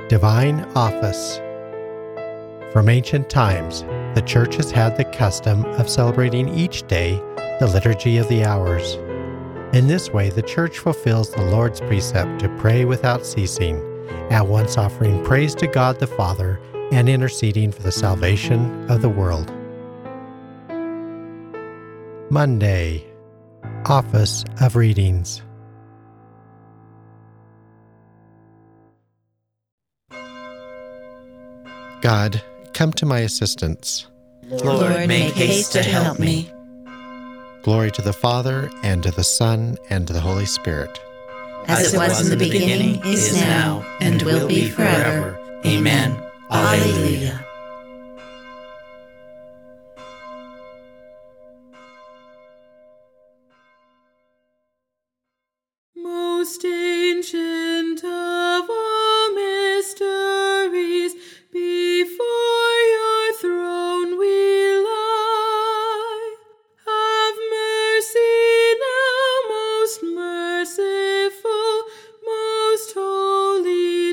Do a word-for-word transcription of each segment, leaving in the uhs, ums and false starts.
Divine Office. From ancient times, the Church has had the custom of celebrating each day the Liturgy of the Hours. In this way, the Church fulfills the Lord's precept to pray without ceasing, at once offering praise to God the Father and interceding for the salvation of the world. Monday, Office of Readings. God, come to my assistance. Lord, make haste to help me. Glory to the Father, and to the Son, and to the Holy Spirit. As it was in the beginning, is now, and will be forever. Amen. Alleluia. Most ancient of all mysteries, before your throne we lie. Have mercy now, most merciful, most holy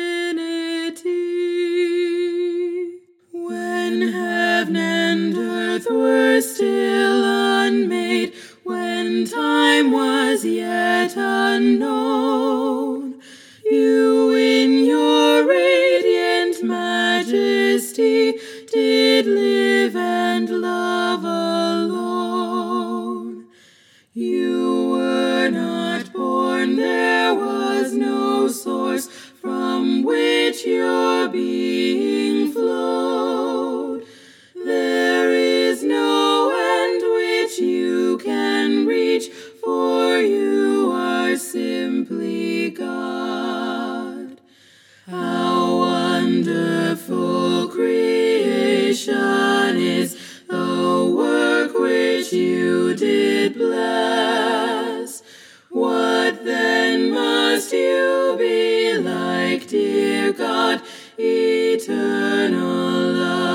Trinity. When heaven and earth were still unmade, when time was yet unknown, you in your radiant majesty did live and love alone. You were not born, there was no source from which your being flowed. There is no end which you can reach, for you are simply God. How wonderful creation is, the work which you did bless. What then must you be like, dear God, eternal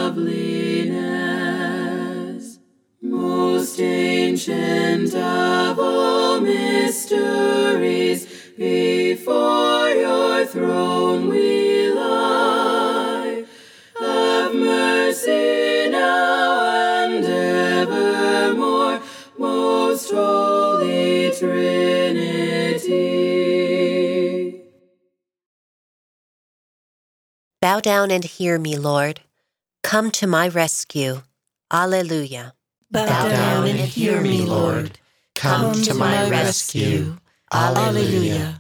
loveliness? Most ancient of all mysteries, before your throne we lie. Have mercy now and evermore, most holy Trinity. Bow down and hear me, Lord. Come to my rescue. Alleluia. Bow down and hear me, Lord. Come to my rescue. Alleluia.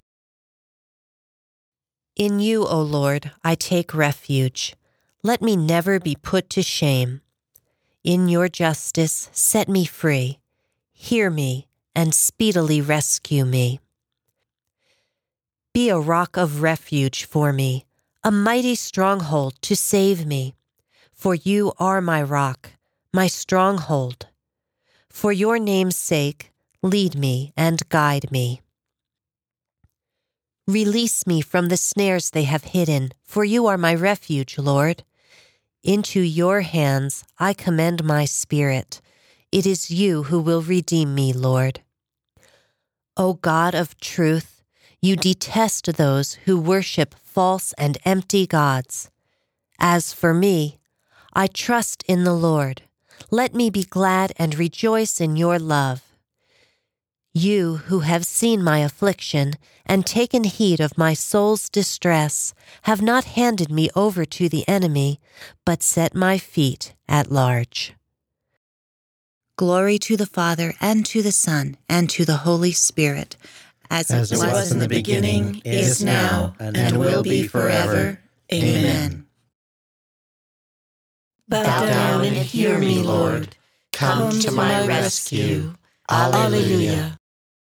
In you, O Lord, I take refuge. Let me never be put to shame. In your justice, set me free. Hear me and speedily rescue me. Be a rock of refuge for me, a mighty stronghold to save me. For you are my rock, my stronghold. For your name's sake, lead me and guide me. Release me from the snares they have hidden, for you are my refuge, Lord. Into your hands I commend my spirit. It is you who will redeem me, Lord. O God of truth, you detest those who worship false and empty gods. As for me, I trust in the Lord. Let me be glad and rejoice in your love. You who have seen my affliction and taken heed of my soul's distress have not handed me over to the enemy, but set my feet at large. Glory to the Father, and to the Son, and to the Holy Spirit, as, As it As it was in the beginning, is now, and will be forever. Amen. Bow down and hear me, Lord. Come to my rescue. Alleluia.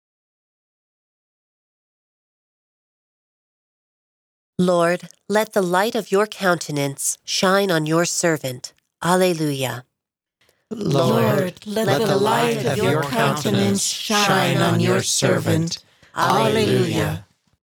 Lord, let the light of your countenance shine on your servant. Alleluia. Lord, let the light of your countenance shine on your servant. Alleluia.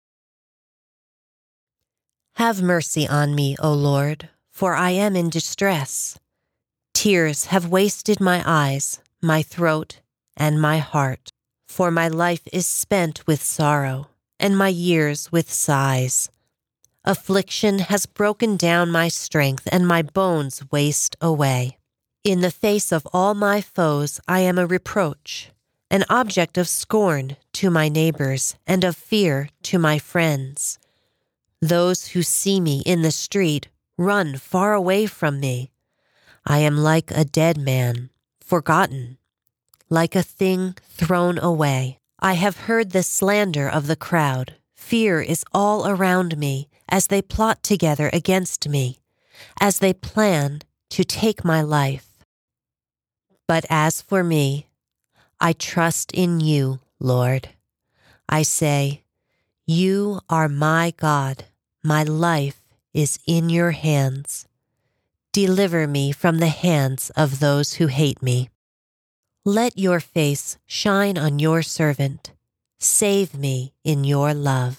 Have mercy on me, O Lord, for I am in distress. Tears have wasted my eyes, my throat, and my heart, for my life is spent with sorrow, and my years with sighs. Affliction has broken down my strength, and my bones waste away. In the face of all my foes, I am a reproach, an object of scorn to my neighbors and of fear to my friends. Those who see me in the street run far away from me. I am like a dead man, forgotten, like a thing thrown away. I have heard the slander of the crowd. Fear is all around me as they plot together against me, as they plan to take my life. But as for me, I trust in you, Lord. I say, you are my God. My life is in your hands. Deliver me from the hands of those who hate me. Let your face shine on your servant. Save me in your love.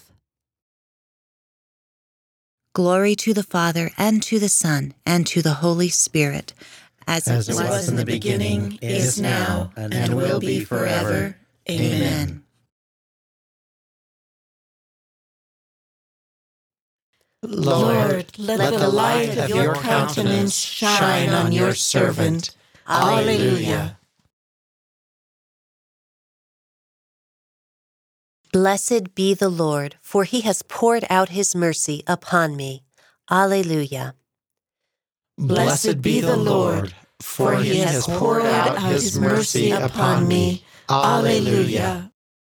Glory to the Father, and to the Son, and to the Holy Spirit, as, As it it was in the beginning, is now, and will be forever. Amen. Lord, let the light of your countenance shine on your servant. Alleluia. Blessed be the Lord, for he has poured out his mercy upon me. Alleluia. Blessed be the Lord, for he has poured out his mercy upon me. Alleluia.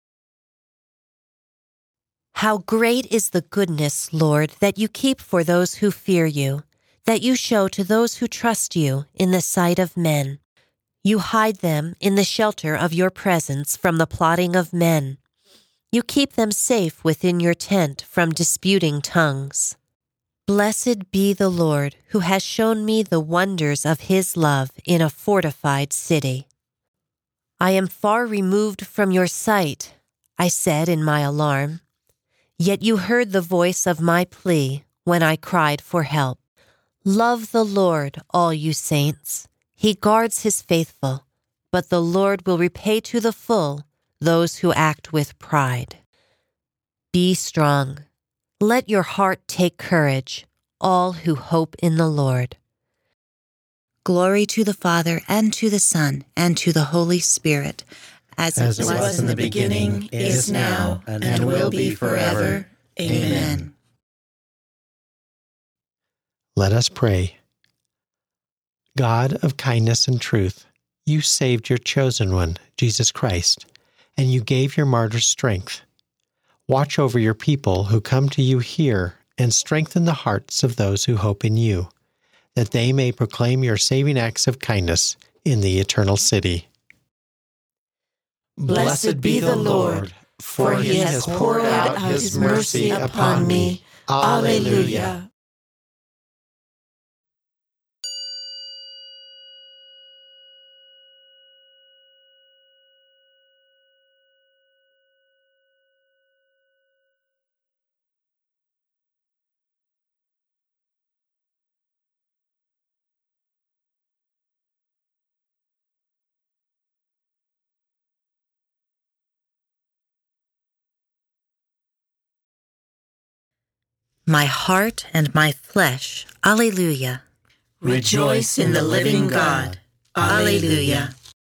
How great is the goodness, Lord, that you keep for those who fear you, that you show to those who trust you in the sight of men. You hide them in the shelter of your presence from the plotting of men. You keep them safe within your tent from disputing tongues. Blessed be the Lord, who has shown me the wonders of his love in a fortified city. I am far removed from your sight, I said in my alarm. Yet you heard the voice of my plea when I cried for help. Love the Lord, all you saints. He guards his faithful, but the Lord will repay to the full those who act with pride. Be strong. Let your heart take courage, all who hope in the Lord. Glory to the Father, and to the Son, and to the Holy Spirit, as, As it was, was in the beginning, is now, and, and will be forever. Amen. Let us pray. God of kindness and truth, you saved your chosen one, Jesus Christ, and you gave your martyrs strength. Watch over your people who come to you here and strengthen the hearts of those who hope in you, that they may proclaim your saving acts of kindness in the eternal city. Blessed be the Lord, for he has poured out his mercy upon me. Alleluia. My heart and my flesh, alleluia. Rejoice in the living God. Alleluia.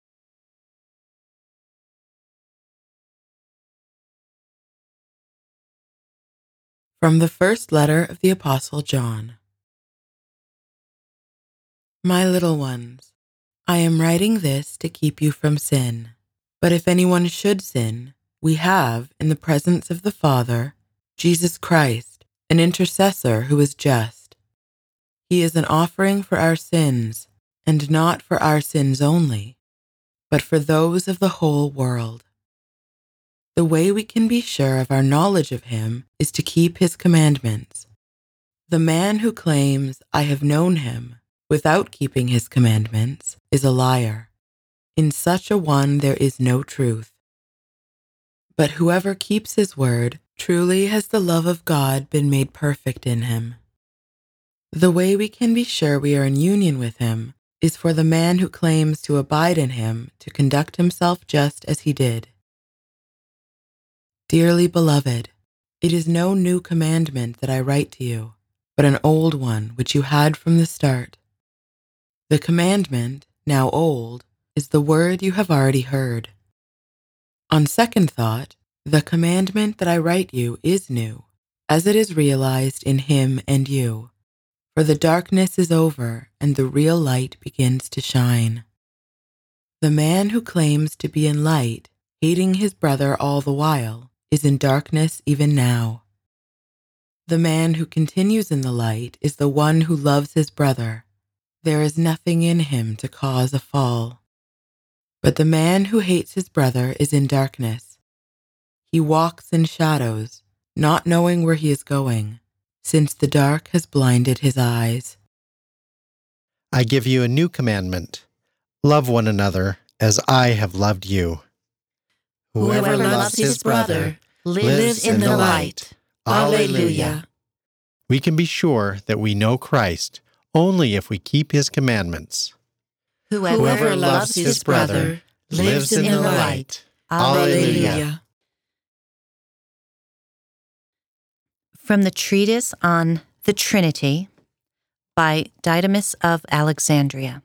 From the first letter of the Apostle John. My little ones, I am writing this to keep you from sin. But if anyone should sin, we have, in the presence of the Father, Jesus Christ, an intercessor who is just. He is an offering for our sins, and not for our sins only, but for those of the whole world. The way we can be sure of our knowledge of him is to keep his commandments. The man who claims, I have known him, without keeping his commandments, is a liar. In such a one there is no truth. But whoever keeps his word, truly has the love of God been made perfect in him. The way we can be sure we are in union with him is for the man who claims to abide in him to conduct himself just as he did. Dearly beloved, It is no new commandment that I write to you, but an old one which you had from the start. The commandment, now old, is the word you have already heard. On second thought, the commandment that I write you is new, as it is realized in him and you. For the darkness is over and the real light begins to shine. The man who claims to be in light, hating his brother all the while, is in darkness even now. The man who continues in the light is the one who loves his brother. There is nothing in him to cause a fall. But the man who hates his brother is in darkness. He walks in shadows, not knowing where he is going, since the dark has blinded his eyes. I give you a new commandment. Love one another as I have loved you. Whoever loves his brother lives in the light. Alleluia. We can be sure that we know Christ only if we keep his commandments. Whoever loves his brother lives in the light. Alleluia. From the Treatise on the Trinity by Didymus of Alexandria.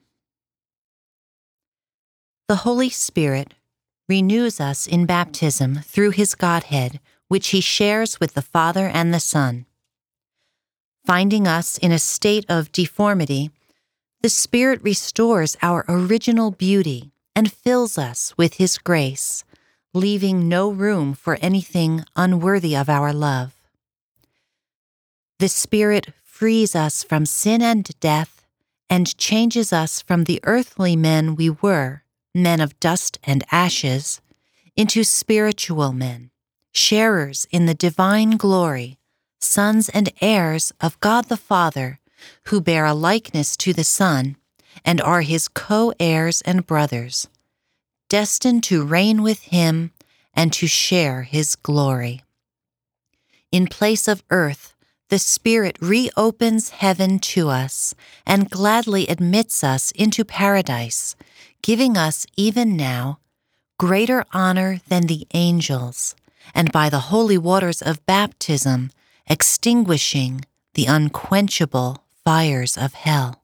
The Holy Spirit renews us in baptism through his Godhead, which he shares with the Father and the Son. Finding us in a state of deformity, the Spirit restores our original beauty and fills us with his grace, leaving no room for anything unworthy of our love. The Spirit frees us from sin and death and changes us from the earthly men we were, men of dust and ashes, into spiritual men, sharers in the divine glory, sons and heirs of God the Father, who bear a likeness to the Son and are his co-heirs and brothers, destined to reign with him and to share his glory. In place of earth, the Spirit reopens heaven to us and gladly admits us into paradise, giving us even now greater honor than the angels, and by the holy waters of baptism, extinguishing the unquenchable fires of hell.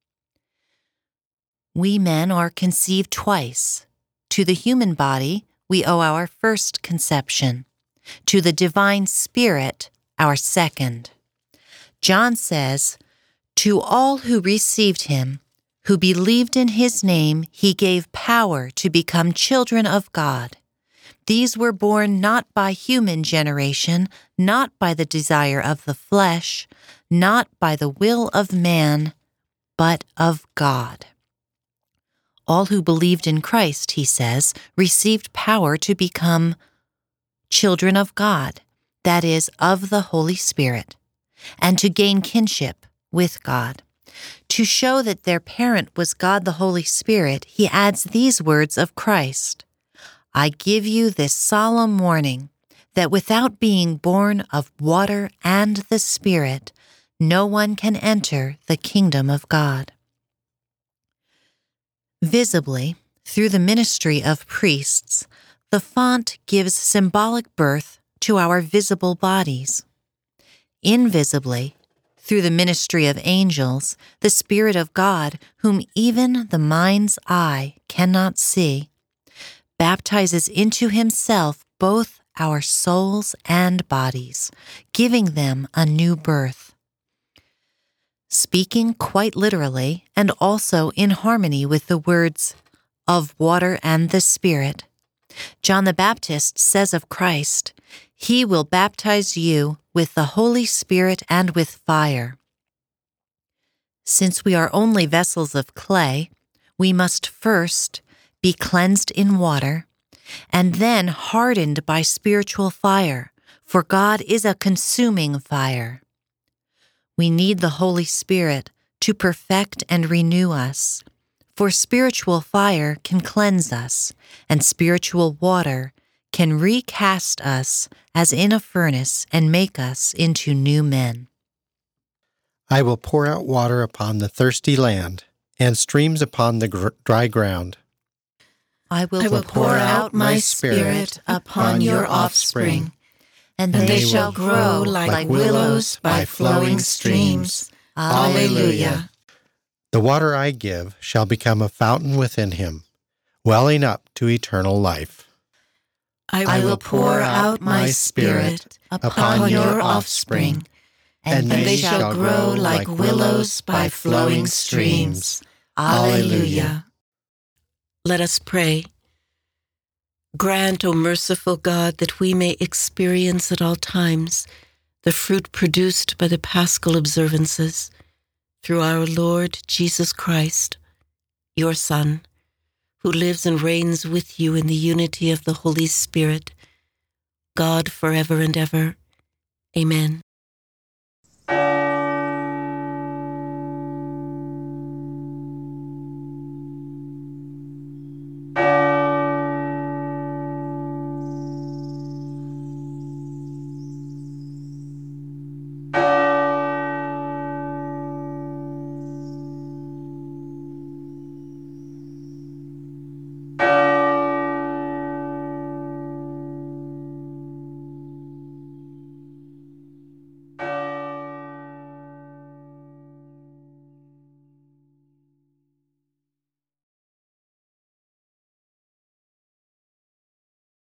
We men are conceived twice. To the human body, we owe our first conception. To the divine Spirit, our second. John says, "To all who received him, who believed in his name, he gave power to become children of God. These were born not by human generation, not by the desire of the flesh, not by the will of man, but of God." All who believed in Christ, he says, received power to become children of God, that is, of the Holy Spirit, and to gain kinship with God. To show that their parent was God the Holy Spirit, he adds these words of Christ, "I give you this solemn warning, that without being born of water and the Spirit, no one can enter the kingdom of God." Visibly, through the ministry of priests, the font gives symbolic birth to our visible bodies. Invisibly, through the ministry of angels, the Spirit of God, whom even the mind's eye cannot see, baptizes into himself both our souls and bodies, giving them a new birth. Speaking quite literally, and also in harmony with the words of water and the Spirit, John the Baptist says of Christ, "He will baptize you with the Holy Spirit and with fire." Since we are only vessels of clay, we must first be cleansed in water, and then hardened by spiritual fire, for God is a consuming fire. We need the Holy Spirit to perfect and renew us, for spiritual fire can cleanse us, and spiritual water can recast us as in a furnace and make us into new men. I will pour out water upon the thirsty land, and streams upon the gr- dry ground. I will, I will pour out my Spirit upon your offspring, and and they they shall will grow like willows by flowing streams. Alleluia. The water I give shall become a fountain within him, welling up to eternal life. I will pour out my Spirit upon your offspring, and they shall grow like willows by flowing streams. Alleluia. Let us pray. Grant, O merciful God, that we may experience at all times the fruit produced by the Paschal observances, through our Lord Jesus Christ, your Son, who lives and reigns with you in the unity of the Holy Spirit, God forever and ever. Amen.